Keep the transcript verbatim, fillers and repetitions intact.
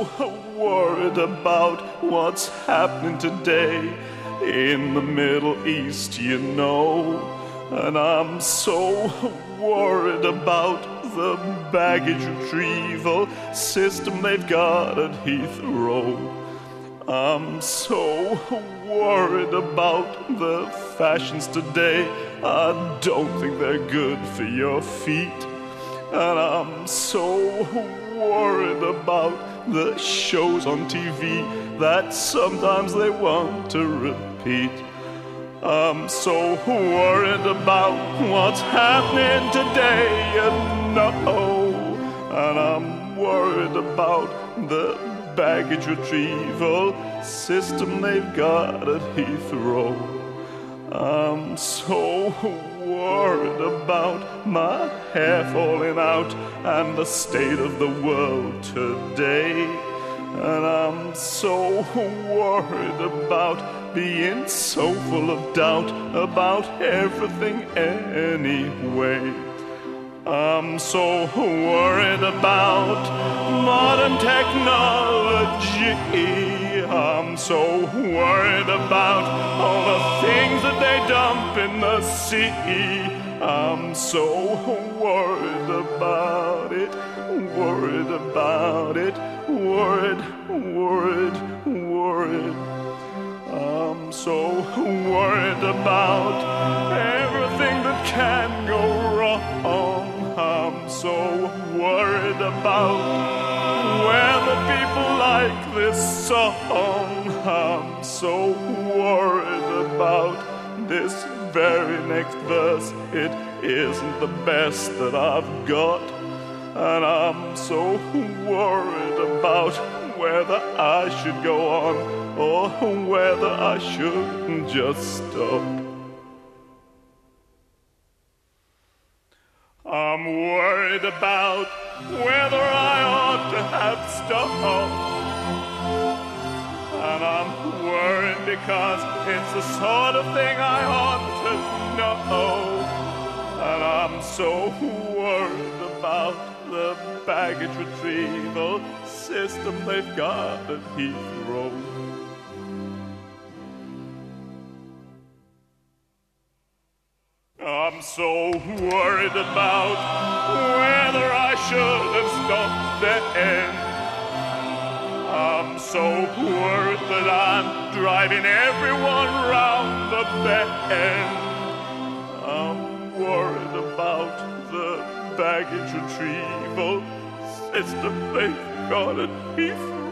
so worried about what's happening today in the Middle East, you know. And I'm so worried about the baggage retrieval system they've got at Heathrow. I'm so worried about the fashions today. I don't think they're good for your feet. And I'm so worried about the shows on T V that sometimes they want to repeat. I'm so worried about what's happening today, you know. And I'm worried about the baggage retrieval system they've got at Heathrow. I'm so worried about my hair falling out and the state of the world today. And I'm so worried about being so full of doubt about everything anyway. I'm so worried about modern technology. I'm so worried about all the things that they dump in the sea. I'm so worried about it, worried about it, worried, worried, worried. I'm so worried about everything that can go wrong. I'm so worried about whether people like this song. I'm so worried about this very next verse. It isn't the best that I've got. And I'm so worried about whether I should go on or whether I should just stop. I'm worried about whether I ought to have stopped. And I'm worried because it's the sort of thing I ought to know. And I'm so worried about the baggage retrieval system they've got at Heathrow. I'm so worried about whether I should have stopped then. I'm so worried that I'm driving everyone round the bend. I'm worried about the baggage retrieval system they've got at Heathrow.